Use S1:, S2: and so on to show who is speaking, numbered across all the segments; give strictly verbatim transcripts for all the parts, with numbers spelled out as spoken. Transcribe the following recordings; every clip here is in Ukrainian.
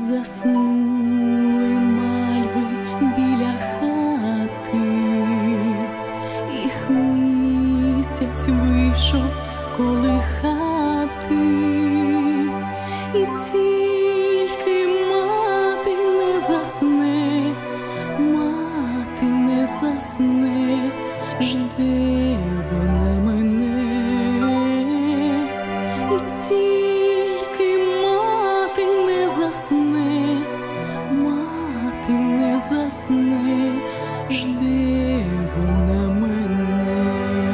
S1: заснули мальви біля хати, їх місяць вийшов колихати, і тільки мати не засне, мати не засне, жде вона мене, і тільки мати не засне, мати не засне, жде вона мене.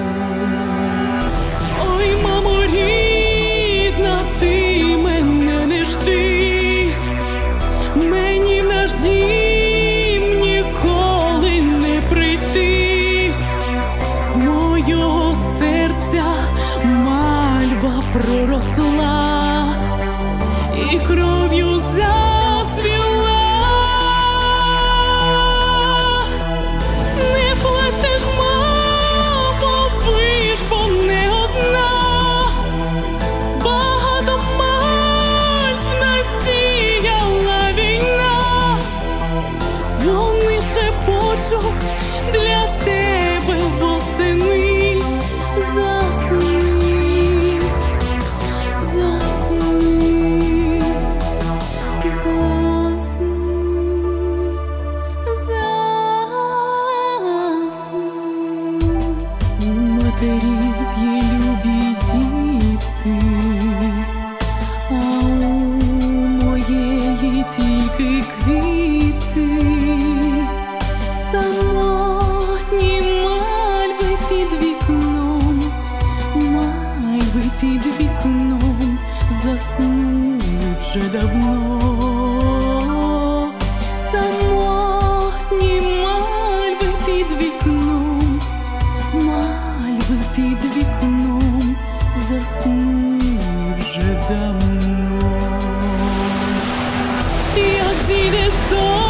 S1: Ой, мамо рідна, ти мене не жди, мені в наш дім ніколи не прийти, з мого серця мальва проросла і кров'ю зацвіла. Не плачте ж, мамо, ви ж бо не одна, багато мальв насіяла війна, вони шепочуть для тебе восени. Засни, засни, засни, засни. У матерів є любі діти, а у моєї тільки квіти. Самотні мальви під вікном, мальви під вікном заснуть вже давно. Самотні мальви під вікном, мальви під вікном заснуть вже давно. Як зійде сонце